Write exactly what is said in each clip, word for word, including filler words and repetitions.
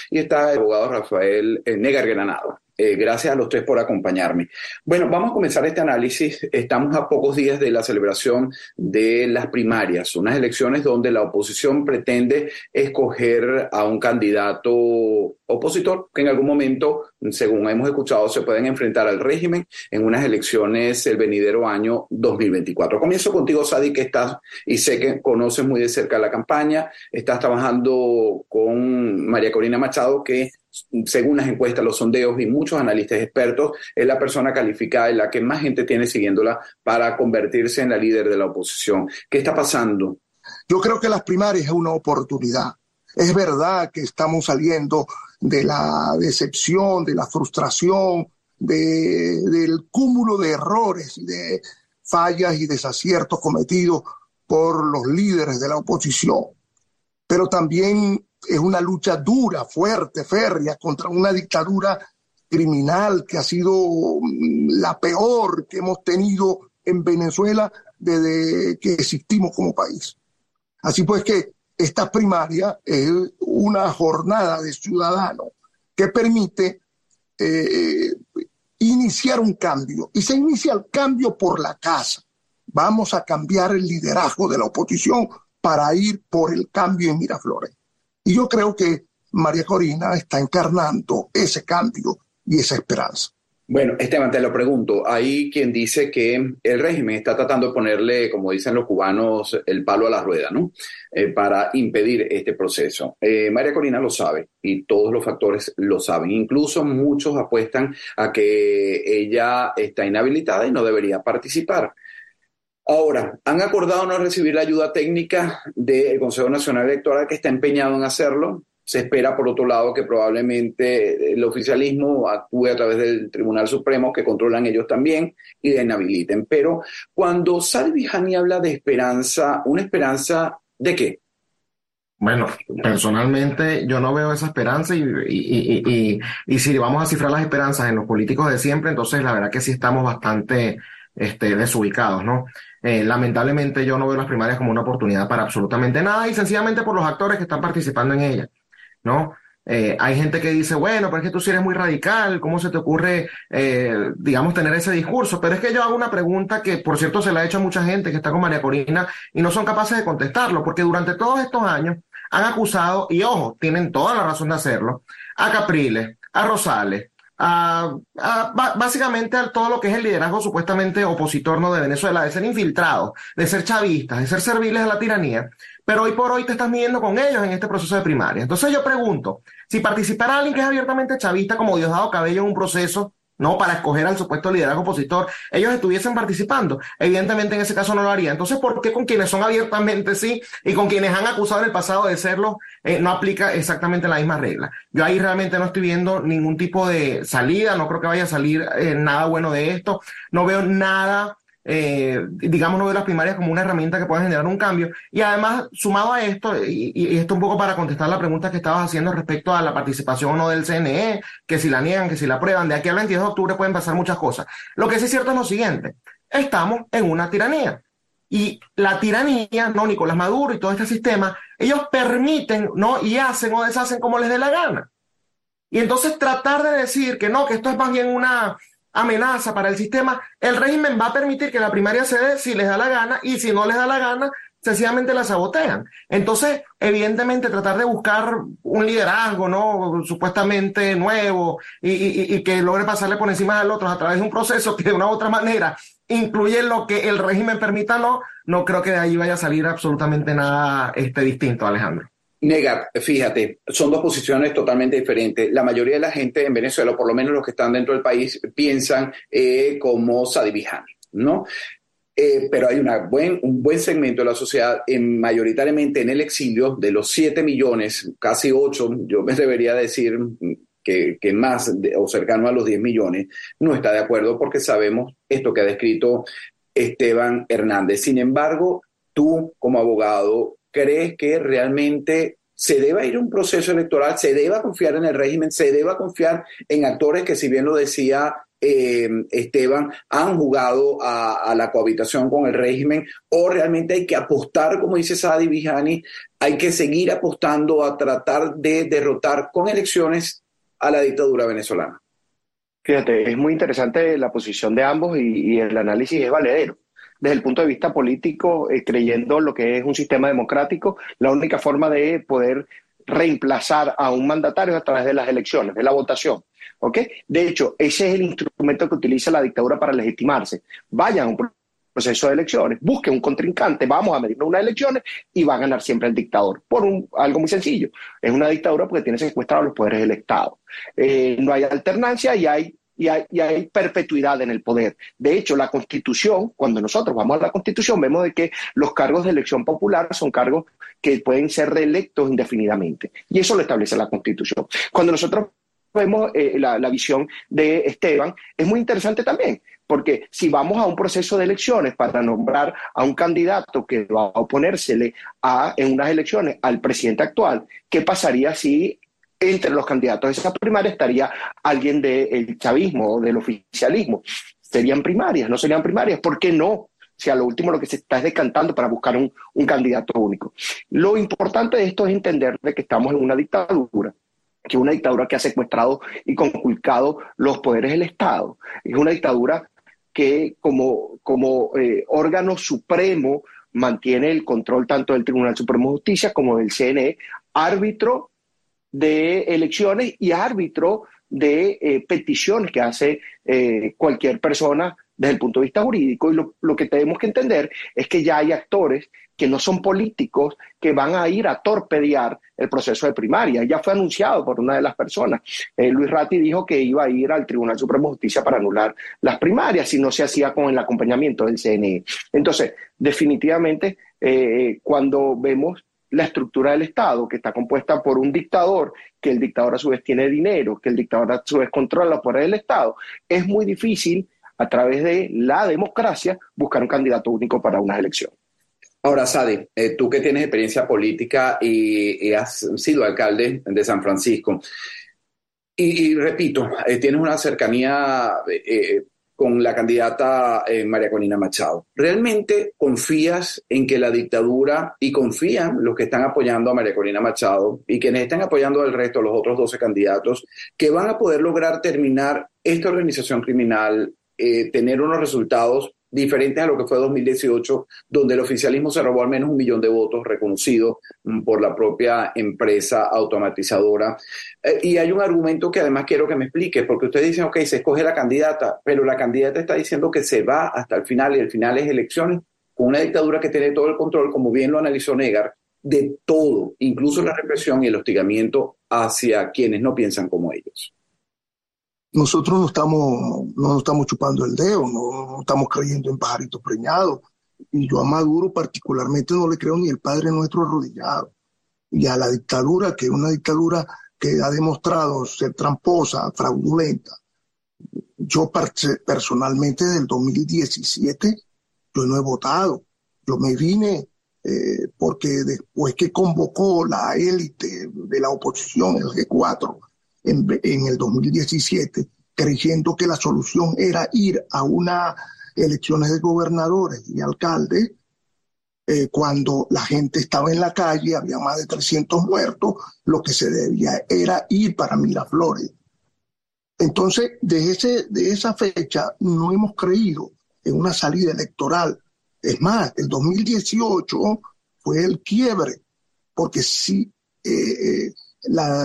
y está el abogado Rafael eh, Negar Granado. Eh, gracias a los tres por acompañarme. Bueno, vamos a comenzar este análisis. Estamos a pocos días de la celebración de las primarias, unas elecciones donde la oposición pretende escoger a un candidato opositor que en algún momento, según hemos escuchado, se pueden enfrentar al régimen en unas elecciones el venidero año dos mil veinticuatro. Comienzo contigo, Sadi, que estás y sé que conoces muy de cerca la campaña. Estás trabajando con María Corina Machado, que según las encuestas, los sondeos y muchos analistas expertos, es la persona calificada y la que más gente tiene siguiéndola para convertirse en la líder de la oposición. ¿Qué está pasando? Yo creo que las primarias es una oportunidad. Es verdad que estamos saliendo de la decepción, de la frustración, de, del cúmulo de errores, de fallas y desaciertos cometidos por los líderes de la oposición. Pero también es una lucha dura, fuerte, férrea, contra una dictadura criminal que ha sido la peor que hemos tenido en Venezuela desde que existimos como país. Así pues que esta primaria es una jornada de ciudadanos que permite eh, iniciar un cambio. Y se inicia el cambio por la casa. Vamos a cambiar el liderazgo de la oposición para ir por el cambio en Miraflores. Y yo creo que María Corina está encarnando ese cambio y esa esperanza. Bueno, Esteban, te lo pregunto. Hay quien dice que el régimen está tratando de ponerle, como dicen los cubanos, el palo a la rueda, ¿no? Eh, para impedir este proceso. Eh, María Corina lo sabe y todos los factores lo saben. Incluso muchos apuestan a que ella está inhabilitada y no debería participar. Ahora, han acordado no recibir la ayuda técnica del Consejo Nacional Electoral, que está empeñado en hacerlo. Se espera, por otro lado, que probablemente el oficialismo actúe a través del Tribunal Supremo, que controlan ellos también, y la inhabiliten. Pero cuando Sadi Vijani habla de esperanza, ¿una esperanza de qué? Bueno, personalmente yo no veo esa esperanza y, y, y, y, y si vamos a cifrar las esperanzas en los políticos de siempre, entonces la verdad que sí estamos bastante este, desubicados, ¿no? Eh, lamentablemente yo no veo las primarias como una oportunidad para absolutamente nada y sencillamente por los actores que están participando en ellas, ¿no? Eh, hay gente que dice, bueno, pero es que tú sí eres muy radical, ¿cómo se te ocurre, eh, digamos, tener ese discurso? Pero es que yo hago una pregunta que, por cierto, se la ha hecho a mucha gente que está con María Corina y no son capaces de contestarlo, porque durante todos estos años han acusado, y ojo, tienen toda la razón de hacerlo, a Capriles, a Rosales, a, a básicamente a todo lo que es el liderazgo supuestamente opositor, ¿no?, de Venezuela, de ser infiltrados, de ser chavistas, de ser serviles a la tiranía, pero hoy por hoy te estás midiendo con ellos en este proceso de primaria. Entonces yo pregunto, si participara alguien que es abiertamente chavista como Diosdado Cabello en un proceso, ¿no?, para escoger al supuesto liderazgo opositor, ellos estuviesen participando, evidentemente en ese caso no lo haría. Entonces, ¿por qué con quienes son abiertamente sí y con quienes han acusado en el pasado de serlo eh, no aplica exactamente la misma regla? Yo ahí realmente no estoy viendo ningún tipo de salida, no creo que vaya a salir eh, nada bueno de esto, no veo nada, eh, digamos, no veo las primarias como una herramienta que pueda generar un cambio. Y además, sumado a esto, y, y esto un poco para contestar la pregunta que estabas haciendo respecto a la participación o no del C N E, que si la niegan, que si la aprueban, de aquí al veintidós de octubre pueden pasar muchas cosas. Lo que sí es cierto es lo siguiente, estamos en una tiranía. Y la tiranía, no, Nicolás Maduro y todo este sistema, ellos permiten, ¿no?, y hacen o deshacen como les dé la gana. Y entonces tratar de decir que no, que esto es más bien una amenaza para el sistema, el régimen va a permitir que la primaria se dé si les da la gana y si no les da la gana, sencillamente la sabotean. Entonces, evidentemente, tratar de buscar un liderazgo, ¿no?, supuestamente nuevo y, y, y que logre pasarle por encima del otro a través de un proceso que de una u otra manera incluye lo que el régimen permita, no, no creo que de ahí vaya a salir absolutamente nada este, distinto, Alejandro. Negar, fíjate, son dos posiciones totalmente diferentes. La mayoría de la gente en Venezuela, o por lo menos los que están dentro del país, piensan eh, como Sadi Vijani, ¿no? Eh, pero hay una buen, un buen segmento de la sociedad, eh, mayoritariamente en el exilio, de los siete millones, casi ocho, yo me debería decir que, que más, de, o cercano a los diez millones, no está de acuerdo porque sabemos esto que ha descrito Esteban Hernández. Sin embargo, tú como abogado, ¿crees que realmente se deba ir a un proceso electoral, se deba confiar en el régimen, se deba confiar en actores que, si bien lo decía eh, Esteban, han jugado a, a la cohabitación con el régimen, o realmente hay que apostar, como dice Sadi Vijani, hay que seguir apostando a tratar de derrotar con elecciones a la dictadura venezolana? Fíjate, es muy interesante la posición de ambos y, y el análisis es valedero. Desde el punto de vista político, eh, creyendo lo que es un sistema democrático, la única forma de poder reemplazar a un mandatario es a través de las elecciones, de la votación. ¿Okay? De hecho, ese es el instrumento que utiliza la dictadura para legitimarse. Vayan a un proceso de elecciones, busquen un contrincante, vamos a medirnos unas elecciones y va a ganar siempre el dictador. Por un, algo muy sencillo. Es una dictadura porque tiene secuestrados los poderes del Estado. Eh, no hay alternancia y hay Y hay, y hay perpetuidad en el poder. De hecho, la Constitución, cuando nosotros vamos a la Constitución, vemos de que los cargos de elección popular son cargos que pueden ser reelectos indefinidamente. Y eso lo establece la Constitución. Cuando nosotros vemos eh, la, la visión de Esteban, es muy interesante también, porque si vamos a un proceso de elecciones para nombrar a un candidato que va a oponérsele a, en unas elecciones al presidente actual, ¿qué pasaría si entre los candidatos de esa primaria estaría alguien del chavismo o del oficialismo? Serían primarias, no serían primarias. ¿Por qué no? O sea, lo último lo que se está es decantando para buscar un, un candidato único. Lo importante de esto es entender de que estamos en una dictadura, que es una dictadura que ha secuestrado y conculcado los poderes del Estado. Es una dictadura que como, como eh, órgano supremo mantiene el control tanto del Tribunal Supremo de Justicia como del C N E, árbitro de elecciones y árbitro de eh, peticiones que hace eh, cualquier persona desde el punto de vista jurídico. Y lo, lo que tenemos que entender es que ya hay actores que no son políticos que van a ir a torpedear el proceso de primaria. Ya fue anunciado por una de las personas. Eh, Luis Ratti dijo que iba a ir al Tribunal Supremo de Justicia para anular las primarias si no se hacía con el acompañamiento del C N E. Entonces, definitivamente, eh, cuando vemos la estructura del Estado, que está compuesta por un dictador, que el dictador a su vez tiene dinero, que el dictador a su vez controla los poderes del Estado, es muy difícil, a través de la democracia, buscar un candidato único para unas elecciones. Ahora, Sadi, eh, tú que tienes experiencia política y, y has sido alcalde de San Francisco, y, y repito, eh, tienes una cercanía eh, con la candidata eh, María Corina Machado. ¿Realmente confías en que la dictadura, y confían los que están apoyando a María Corina Machado y quienes están apoyando al resto, los otros doce candidatos, que van a poder lograr terminar esta organización criminal, eh, tener unos resultados diferentes a lo que fue dos mil dieciocho, donde el oficialismo se robó al menos un millón de votos reconocidos por la propia empresa automatizadora? Eh, y hay un argumento que además quiero que me expliques, porque ustedes dicen, ok, se escoge la candidata, pero la candidata está diciendo que se va hasta el final, y el final es elecciones, con una dictadura que tiene todo el control, como bien lo analizó Negar, de todo, incluso la represión y el hostigamiento hacia quienes no piensan como ellos. Nosotros no estamos, no nos estamos chupando el dedo, no, no estamos creyendo en pajaritos preñados. Y yo a Maduro particularmente no le creo ni el Padre Nuestro arrodillado. Y a la dictadura, que es una dictadura que ha demostrado ser tramposa, fraudulenta. Yo personalmente del dos mil diecisiete, yo no he votado. Yo me vine eh, porque después que convocó la élite de la oposición, el G cuatro, En, en el dos mil diecisiete, creyendo que la solución era ir a unas elecciones de gobernadores y alcaldes, eh, cuando la gente estaba en la calle, había más de trescientos muertos, lo que se debía era ir para Miraflores. Entonces, de, ese, de esa fecha no hemos creído en una salida electoral. Es más, el dos mil dieciocho fue el quiebre, porque sí, eh, La,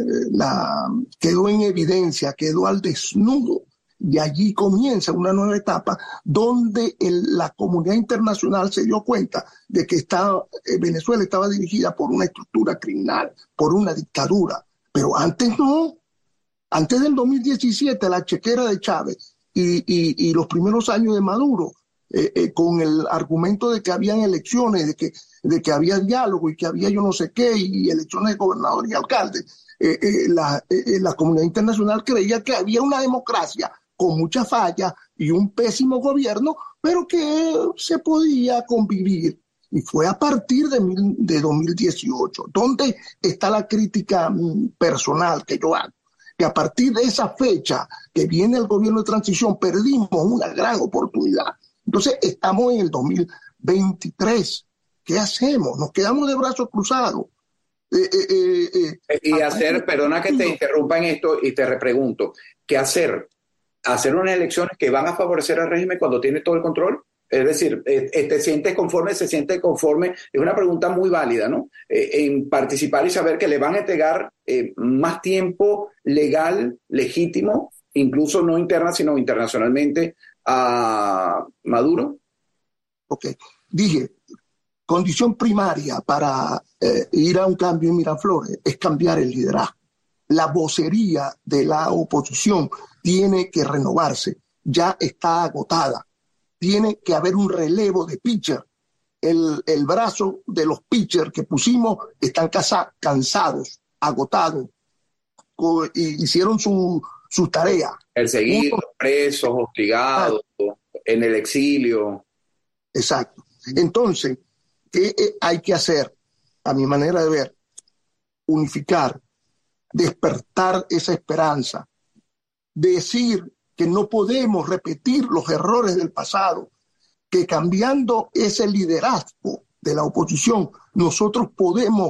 la, quedó en evidencia, quedó al desnudo, y allí comienza una nueva etapa donde el, la comunidad internacional se dio cuenta de que estaba, eh, Venezuela estaba dirigida por una estructura criminal, por una dictadura, pero antes no. Antes del dos mil diecisiete, la chequera de Chávez y, y, y los primeros años de Maduro, eh, eh, con el argumento de que habían elecciones, de que, de que había diálogo y que había yo no sé qué, y elecciones de gobernador y alcalde, eh, eh, la, eh, la comunidad internacional creía que había una democracia con muchas fallas y un pésimo gobierno, pero que se podía convivir. Y fue a partir de, mil, de dos mil dieciocho, donde está la crítica personal que yo hago. que a partir de esa fecha que viene el gobierno de transición perdimos una gran oportunidad. Entonces estamos en el dos mil veintitrés. ¿Qué hacemos? Nos quedamos de brazos cruzados. Eh, eh, eh, eh, y hacer, perdona que te interrumpa en esto y te repregunto, ¿qué hacer? ¿Hacer unas elecciones que van a favorecer al régimen cuando tiene todo el control? Es decir, eh, ¿te sientes conforme? ¿Se siente conforme? Es una pregunta muy válida, ¿no? Eh, en participar y saber que le van a entregar eh, más tiempo legal, legítimo, incluso no interna, sino internacionalmente, a Maduro. Ok, dije, condición primaria para eh, ir a un cambio en Miraflores es cambiar el liderazgo. La vocería de la oposición tiene que renovarse, ya está agotada. Tiene que haber un relevo de pitcher. El, el brazo de los pitchers que pusimos están casa, cansados, agotados, y hicieron su, su tarea. Perseguidos, presos, hostigados, en el exilio. Exacto. Entonces, ¿qué hay que hacer? A mi manera de ver, unificar, despertar esa esperanza, decir que no podemos repetir los errores del pasado, que cambiando ese liderazgo de la oposición, nosotros podemos,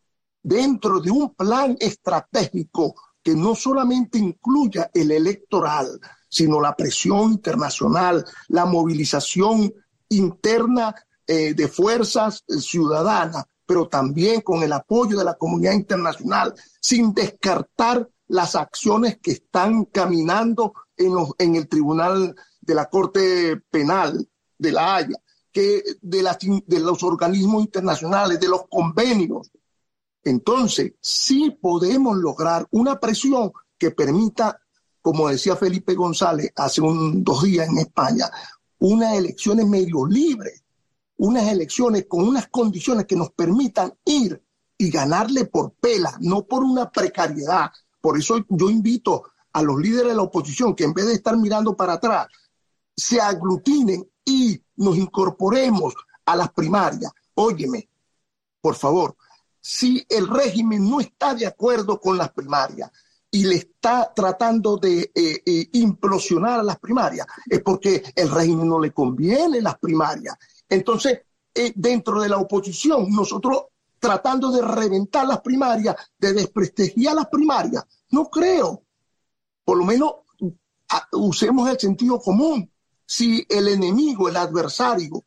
dentro de un plan estratégico que no solamente incluya el electoral, sino la presión internacional, la movilización interna eh, de fuerzas eh, ciudadanas, pero también con el apoyo de la comunidad internacional, sin descartar las acciones que están caminando en, los, en el Tribunal de la Corte Penal de La Haya, que de, las, de los organismos internacionales, de los convenios. Entonces, sí podemos lograr una presión que permita, como decía Felipe González hace un, dos días en España, unas elecciones medio libres, unas elecciones con unas condiciones que nos permitan ir y ganarle por pela, no por una precariedad. Por eso yo invito a los líderes de la oposición que en vez de estar mirando para atrás, se aglutinen y nos incorporemos a las primarias. Óyeme, por favor, si el régimen no está de acuerdo con las primarias y le está tratando de eh, eh, implosionar a las primarias, es porque el régimen no le conviene las primarias. Entonces, eh, dentro de la oposición, nosotros tratando de reventar las primarias, de desprestigiar las primarias, no creo. Por lo menos a, usemos el sentido común. Si el enemigo, el adversario,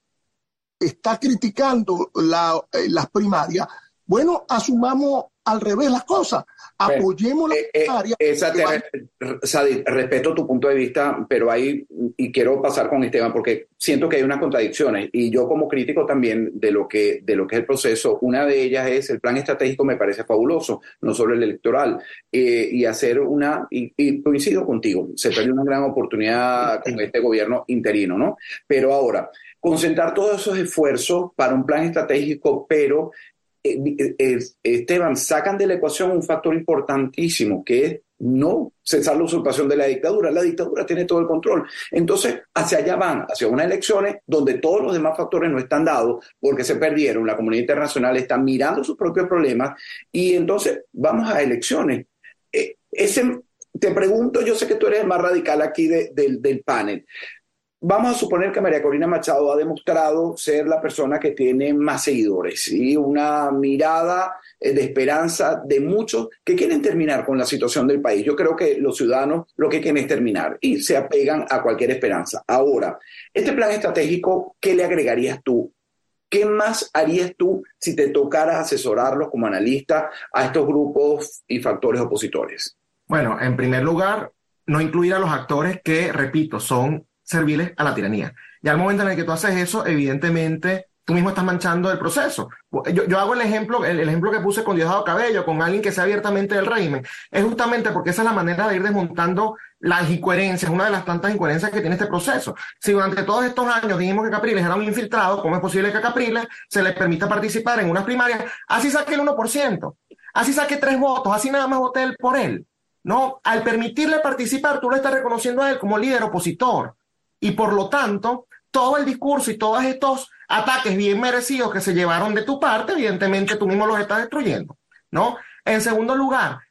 está criticando la, eh, las primarias, bueno, asumamos al revés las cosas. Apoyemos bueno, las eh, primarias. Eh, esa te, Sadi, respeto tu punto de vista, pero ahí, y quiero pasar con Esteban, porque siento que hay unas contradicciones, y yo como crítico también de lo que, de lo que es el proceso, una de ellas es el plan estratégico, me parece fabuloso, no solo el electoral, eh, y hacer una, y, y coincido contigo, se perdió una gran oportunidad con este gobierno interino, ¿no? Pero ahora, concentrar todos esos esfuerzos para un plan estratégico, pero Esteban, sacan de la ecuación un factor importantísimo, que es no cesar la usurpación de la dictadura. La dictadura tiene todo el control. Entonces, hacia allá van, hacia unas elecciones donde todos los demás factores no están dados porque se perdieron. La comunidad internacional está mirando sus propios problemas y entonces vamos a elecciones. Eh, ese, te pregunto, yo sé que tú eres el más radical aquí de, de, del panel. Vamos a suponer que María Corina Machado ha demostrado ser la persona que tiene más seguidores y una mirada de esperanza de muchos que quieren terminar con la situación del país. Yo creo que los ciudadanos lo que quieren es terminar y se apegan a cualquier esperanza. Ahora, este plan estratégico, ¿qué le agregarías tú? ¿Qué más harías tú si te tocara asesorarlos como analista a estos grupos y factores opositores? Bueno, en primer lugar, no incluir a los actores que, repito, son serviles a la tiranía. Y al momento en el que tú haces eso, evidentemente, tú mismo estás manchando el proceso. Yo, yo hago el ejemplo, el, el ejemplo que puse con Diosdado Cabello, con alguien que sea abiertamente del régimen. Es justamente porque esa es la manera de ir desmontando las incoherencias, una de las tantas incoherencias que tiene este proceso. Si durante todos estos años dijimos que Capriles era un infiltrado, ¿cómo es posible que a Capriles se le permita participar en unas primarias? Así saque el uno por ciento, así saque tres votos, así nada más vote él por él. No, al permitirle participar, tú lo estás reconociendo a él como líder opositor. Y por lo tanto, todo el discurso y todos estos ataques bien merecidos que se llevaron de tu parte, evidentemente tú mismo los estás destruyendo, ¿no? En segundo lugar,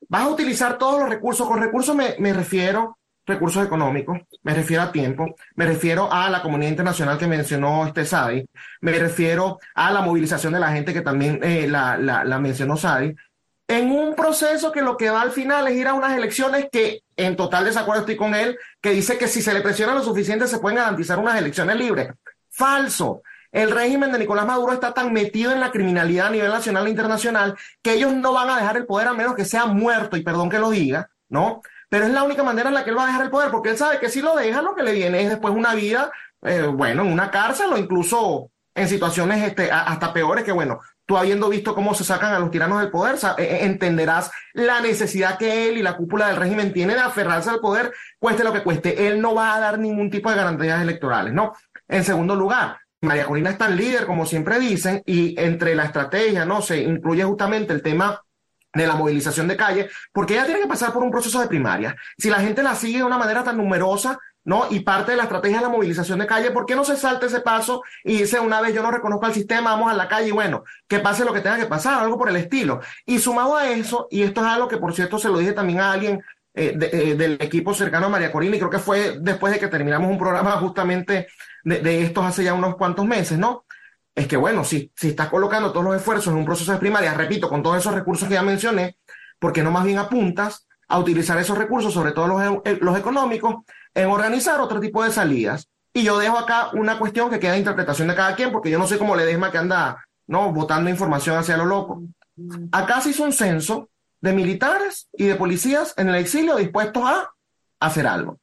vas a utilizar todos los recursos. Con recursos me, me refiero recursos económicos, me refiero a tiempo, me refiero a la comunidad internacional que mencionó este Sadi, me refiero a la movilización de la gente que también eh, la, la, la mencionó Sadi, en un proceso que lo que va al final es ir a unas elecciones que en total desacuerdo estoy con él, que dice que si se le presiona lo suficiente se pueden garantizar unas elecciones libres. Falso. El régimen de Nicolás Maduro está tan metido en la criminalidad a nivel nacional e internacional que ellos no van a dejar el poder a menos que sea muerto, y perdón que lo diga, ¿no? Pero es la única manera en la que él va a dejar el poder, porque él sabe que si lo deja, lo que le viene es después una vida, eh, bueno, en una cárcel o incluso en situaciones este, hasta peores que, bueno, tú habiendo visto cómo se sacan a los tiranos del poder, entenderás la necesidad que él y la cúpula del régimen tienen de aferrarse al poder, cueste lo que cueste. Él no va a dar ningún tipo de garantías electorales, ¿no? En segundo lugar, María Corina es tan líder, como siempre dicen, y entre la estrategia, ¿no? Se incluye justamente el tema de la movilización de calle, porque ella tiene que pasar por un proceso de primaria. Si la gente la sigue de una manera tan numerosa, ¿no? Y parte de la estrategia es la movilización de calle, ¿por qué no se salta ese paso y dice una vez yo no reconozco al sistema, vamos a la calle y bueno, que pase lo que tenga que pasar, algo por el estilo? Y sumado a eso, y esto es algo que por cierto se lo dije también a alguien eh, de, eh, del equipo cercano a María Corina, y creo que fue después de que terminamos un programa justamente de, de estos hace ya unos cuantos meses, ¿no? Es que bueno, si, si estás colocando todos los esfuerzos en un proceso de primaria, repito, con todos esos recursos que ya mencioné, ¿por qué no más bien apuntas a utilizar esos recursos, sobre todo los, los económicos, en organizar otro tipo de salidas? Y yo dejo acá una cuestión que queda de interpretación de cada quien, porque yo no soy como Ledesma que anda, ¿no?, botando información hacia lo loco. Acá se hizo un censo de militares y de policías en el exilio dispuestos a hacer algo.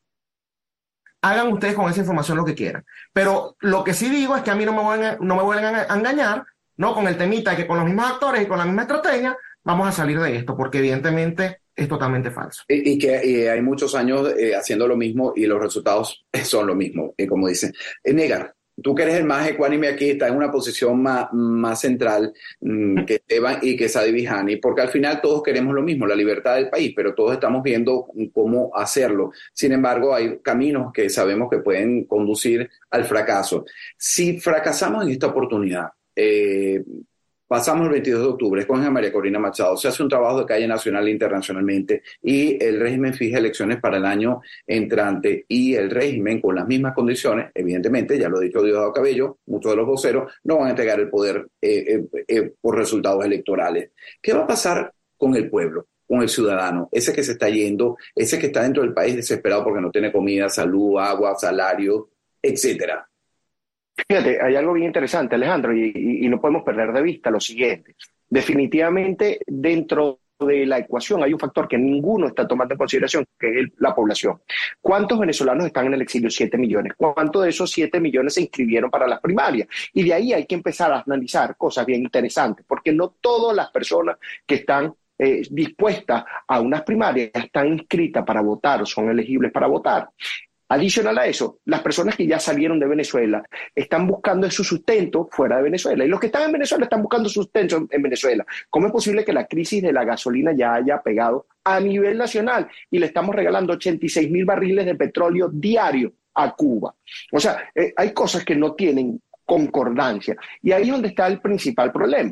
Hagan ustedes con esa información lo que quieran. Pero lo que sí digo es que a mí no me vuelven, no me vuelven a engañar, ¿no?, con el temita de que con los mismos actores y con la misma estrategia vamos a salir de esto, porque evidentemente es totalmente falso. Y, y que y hay muchos años eh, haciendo lo mismo y los resultados son lo mismo, eh, como dicen. Eh, Negar, tú que eres el más ecuánime aquí, estás en una posición más, más central mmm, que Esteban y que Sadi Vijani, porque al final todos queremos lo mismo, la libertad del país, pero todos estamos viendo cómo hacerlo. Sin embargo, hay caminos que sabemos que pueden conducir al fracaso. Si fracasamos en esta oportunidad, eh, pasamos el veintidós de octubre, escogen a María Corina Machado, se hace un trabajo de calle nacional e internacionalmente y el régimen fija elecciones para el año entrante y el régimen con las mismas condiciones, evidentemente, ya lo ha dicho Diosdado Cabello, muchos de los voceros no van a entregar el poder eh, eh, eh, por resultados electorales. ¿Qué va a pasar con el pueblo, con el ciudadano, ese que se está yendo, ese que está dentro del país desesperado porque no tiene comida, salud, agua, salario, etcétera? Fíjate, hay algo bien interesante, Alejandro, y, y, y no podemos perder de vista lo siguiente. Definitivamente, dentro de la ecuación hay un factor que ninguno está tomando en consideración, que es el, la población. ¿Cuántos venezolanos están en el exilio? Siete millones. ¿Cuántos de esos siete millones se inscribieron para las primarias? Y de ahí hay que empezar a analizar cosas bien interesantes, porque no todas las personas que están eh, dispuestas a unas primarias están inscritas para votar o son elegibles para votar. Adicional a eso, las personas que ya salieron de Venezuela están buscando su sustento fuera de Venezuela. Y los que están en Venezuela están buscando sustento en Venezuela. ¿Cómo es posible que la crisis de la gasolina ya haya pegado a nivel nacional y le estamos regalando ochenta y seis mil barriles de petróleo diario a Cuba? O sea, eh, hay cosas que no tienen concordancia. Y ahí es donde está el principal problema.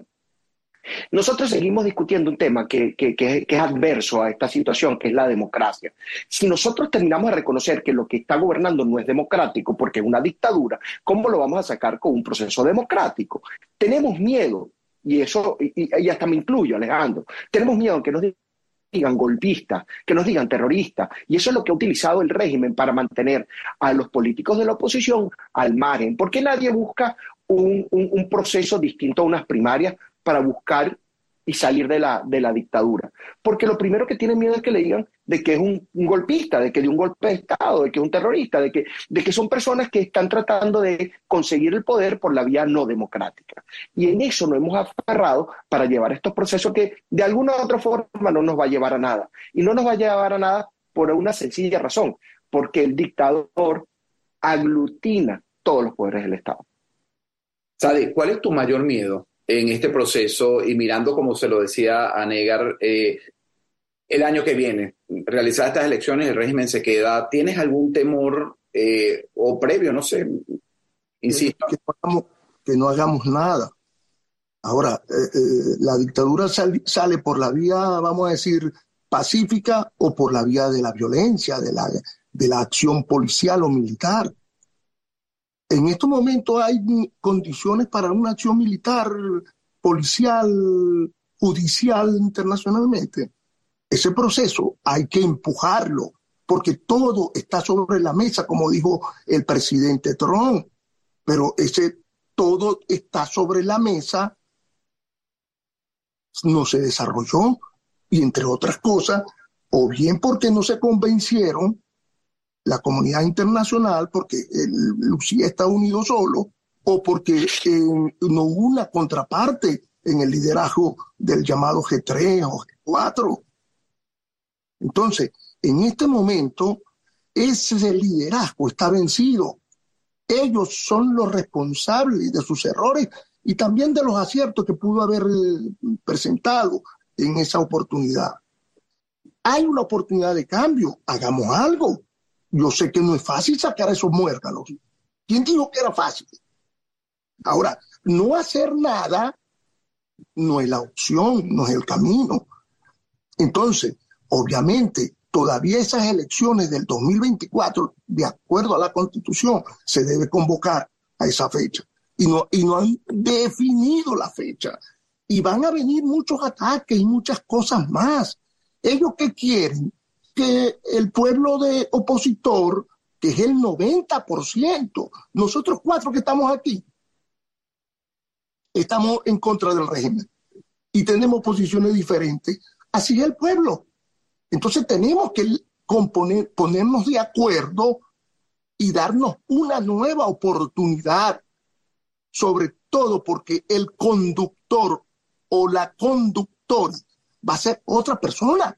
Nosotros seguimos discutiendo un tema que, que, que, que es adverso a esta situación, que es la democracia. Si nosotros terminamos de reconocer que lo que está gobernando no es democrático porque es una dictadura, ¿cómo lo vamos a sacar con un proceso democrático? Tenemos miedo, y eso, y, y hasta me incluyo, Alejandro, tenemos miedo que nos digan golpistas, que nos digan terroristas, y eso es lo que ha utilizado el régimen para mantener a los políticos de la oposición al margen. ¿Por qué nadie busca un, un, un proceso distinto a unas primarias para buscar y salir de la, de la dictadura? Porque lo primero que tienen miedo es que le digan de que es un, un golpista, de que dio un golpe de Estado, de que es un terrorista, de que, de que son personas que están tratando de conseguir el poder por la vía no democrática. Y en eso nos hemos aferrado para llevar estos procesos que de alguna u otra forma no nos va a llevar a nada. Y no nos va a llevar a nada por una sencilla razón, porque el dictador aglutina todos los poderes del Estado. Sadi, ¿cuál es tu mayor miedo en este proceso y mirando, como se lo decía a Negar, eh, el año que viene, realizar estas elecciones, el régimen se queda? ¿Tienes algún temor eh, o previo, no sé, insisto? Que, que, no hagamos, que no hagamos nada. Ahora, eh, eh, la dictadura sal, sale por la vía, vamos a decir, pacífica o por la vía de la violencia, de la, de la acción policial o militar. En estos momentos hay condiciones para una acción militar, policial, judicial internacionalmente. Ese proceso hay que empujarlo, porque todo está sobre la mesa, como dijo el presidente Trump, pero ese todo está sobre la mesa no se desarrolló, y entre otras cosas, o bien porque no se convencieron la comunidad internacional, porque el, Lucía está unido solo, o porque eh, no hubo una contraparte en el liderazgo del llamado G tres o G cuatro. Entonces, en este momento, ese liderazgo está vencido. Ellos son los responsables de sus errores y también de los aciertos que pudo haber presentado en esa oportunidad. Hay una oportunidad de cambio, hagamos algo. Yo sé que no es fácil sacar a esos muérganos. ¿Quién dijo que era fácil? Ahora, no hacer nada no es la opción, no es el camino. Entonces, obviamente, todavía esas elecciones del dos mil veinticuatro, de acuerdo a la Constitución, se debe convocar a esa fecha. Y no, y no han definido la fecha. Y van a venir muchos ataques y muchas cosas más. ¿Ellos qué quieren? Que el pueblo de opositor, que es el noventa por ciento, nosotros cuatro que estamos aquí, estamos en contra del régimen y tenemos posiciones diferentes. Así es el pueblo. Entonces tenemos que componer, ponernos de acuerdo y darnos una nueva oportunidad, sobre todo porque el conductor o la conductora va a ser otra persona.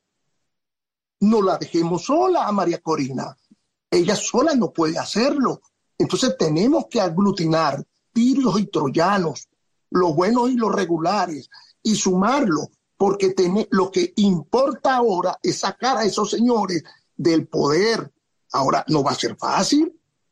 No la dejemos sola a María Corina. Ella sola no puede hacerlo. Entonces tenemos que aglutinar tirios y troyanos, los buenos y los regulares, y sumarlo, porque ten- lo que importa ahora es sacar a esos señores del poder. Ahora, no va a ser fácil.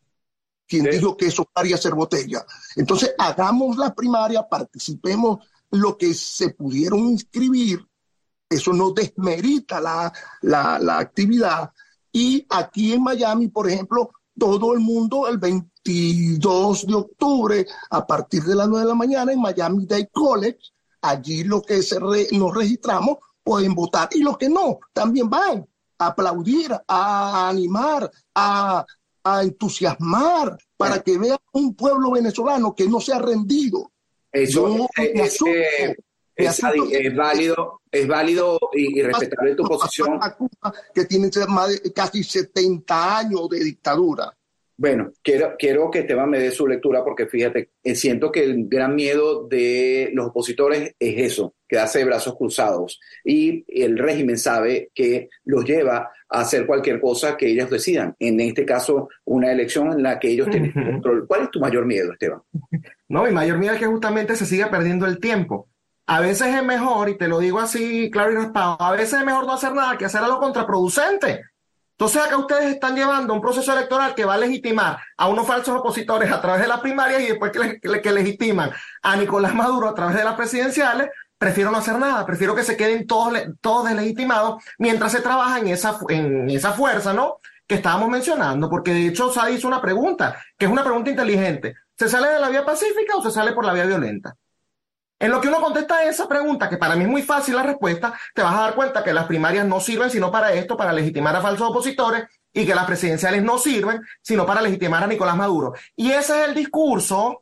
¿Quién Sí. dijo que eso haría ser botella? Entonces, hagamos la primaria, participemos lo que se pudieron inscribir. Eso no desmerita la, la, la actividad. Y aquí en Miami, por ejemplo, todo el mundo el veintidós de octubre, a partir de las nueve de la mañana, en Miami-Dade College, allí los que se re, nos registramos pueden votar. Y los que no, también van a aplaudir, a animar, a, a entusiasmar, para que vean un pueblo venezolano que no se ha rendido. Eso Yo es, me es, asusto, eh, me es, asusto. es válido, es válido y, y respetable tu posición. A Cuba, que tiene más de casi setenta años de dictadura. Bueno, quiero, quiero que Esteban me dé su lectura porque fíjate, eh, siento que el gran miedo de los opositores es eso, quedarse de brazos cruzados. Y el régimen sabe que los lleva a hacer cualquier cosa que ellos decidan. En este caso, una elección en la que ellos tienen Ujú. control. ¿Cuál es tu mayor miedo, Esteban? No, mi mayor miedo es que justamente se siga perdiendo el tiempo. A veces es mejor, y te lo digo así, claro y raspado, a veces es mejor no hacer nada que hacer algo contraproducente. Entonces acá ustedes están llevando un proceso electoral que va a legitimar a unos falsos opositores a través de las primarias y después que, le, que, que legitiman a Nicolás Maduro a través de las presidenciales. Prefiero no hacer nada, prefiero que se queden todos, todos deslegitimados mientras se trabaja en esa, en esa fuerza, ¿no?, que estábamos mencionando, porque de hecho Sadi hizo una pregunta, que es una pregunta inteligente. ¿Se sale de la vía pacífica o se sale por la vía violenta? En lo que uno contesta a esa pregunta, que para mí es muy fácil la respuesta, te vas a dar cuenta que las primarias no sirven sino para esto, para legitimar a falsos opositores, y que las presidenciales no sirven sino para legitimar a Nicolás Maduro. Y ese es el discurso,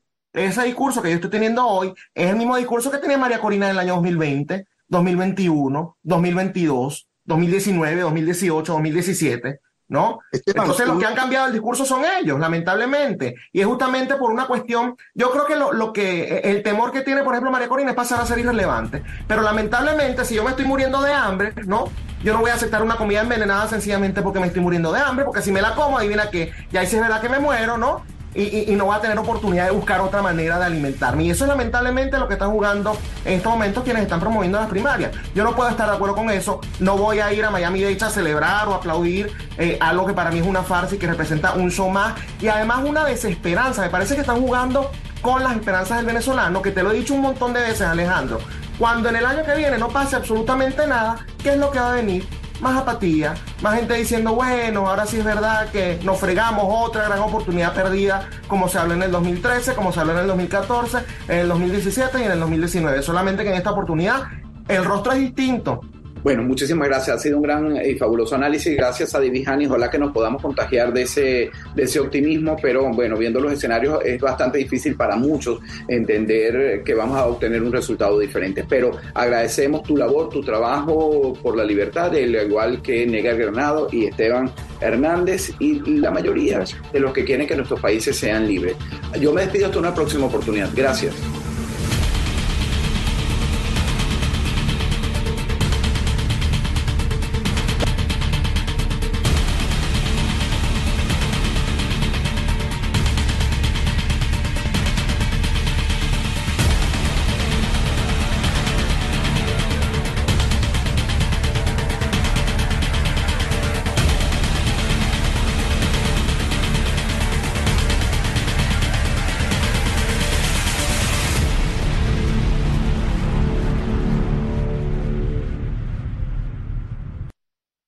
ese discurso que yo estoy teniendo hoy, es el mismo discurso que tenía María Corina en el año dos mil veinte, dos mil veintiuno, dos mil veintidós, dos mil diecinueve, dos mil dieciocho, dos mil diecisiete, ¿no? Esteban, Entonces los tú- que han cambiado el discurso son ellos, lamentablemente, y es justamente por una cuestión. Yo creo que lo, lo que el temor que tiene, por ejemplo, María Corina es pasar a ser irrelevante, pero lamentablemente si yo me estoy muriendo de hambre, ¿no?, yo no voy a aceptar una comida envenenada sencillamente porque me estoy muriendo de hambre, porque si me la como, adivina qué, ya ahí sí es verdad que me muero, ¿no? Y, y, y no voy a tener oportunidad de buscar otra manera de alimentarme. Y eso es lamentablemente lo que están jugando en estos momentos quienes están promoviendo las primarias. Yo no puedo estar de acuerdo con eso. No voy a ir a Miami-Dade a celebrar o aplaudir eh, algo que para mí es una farsa y que representa un show más. Y además una desesperanza. Me parece que están jugando con las esperanzas del venezolano, que te lo he dicho un montón de veces, Alejandro. Cuando en el año que viene no pase absolutamente nada, ¿qué es lo que va a venir? Más apatía, más gente diciendo, bueno, ahora sí es verdad que nos fregamos, otra gran oportunidad perdida, como se habló en el dos mil trece, como se habló en el dos mil catorce, en el dos mil diecisiete y en el dos mil diecinueve. Solamente que en esta oportunidad el rostro es distinto. Bueno, muchísimas gracias. Ha sido un gran y fabuloso análisis. Gracias a Divijani. Ojalá que nos podamos contagiar de ese, de ese optimismo, pero bueno, viendo los escenarios es bastante difícil para muchos entender que vamos a obtener un resultado diferente. Pero agradecemos tu labor, tu trabajo por la libertad, al igual que Negar Granado y Esteban Hernández y la mayoría de los que quieren que nuestros países sean libres. Yo me despido hasta una próxima oportunidad. Gracias.